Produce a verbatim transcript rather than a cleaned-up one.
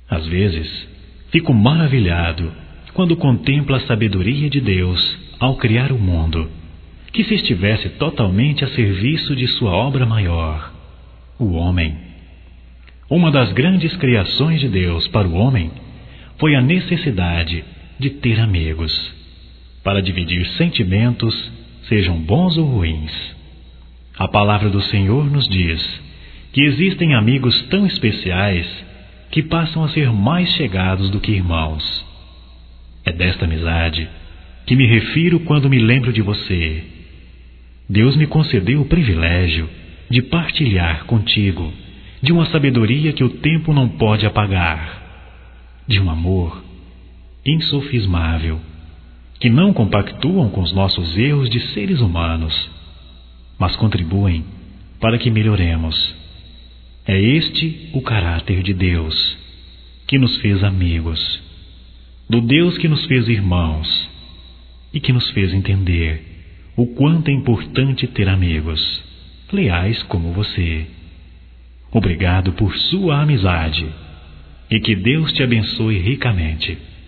Às vezes, fico maravilhado quando contemplo a sabedoria de Deus ao criar o mundo, que se estivesse totalmente a serviço de sua obra maior, o homem. Uma das grandes criações de Deus para o homem foi a necessidade de ter amigos, para dividir sentimentos, sejam bons ou ruins. A palavra do Senhor nos diz que existem amigos tão especiais que passam a ser mais chegados do que irmãos. É desta amizade que me refiro quando me lembro de você. Deus me concedeu o privilégio de partilhar contigo de uma sabedoria que o tempo não pode apagar, de um amor insofismável, que não compactuam com os nossos erros de seres humanos, mas contribuem para que melhoremos. É este o caráter de Deus, que nos fez amigos, do Deus que nos fez irmãos e que nos fez entender o quanto é importante ter amigos, leais como você. Obrigado por sua amizade e que Deus te abençoe ricamente.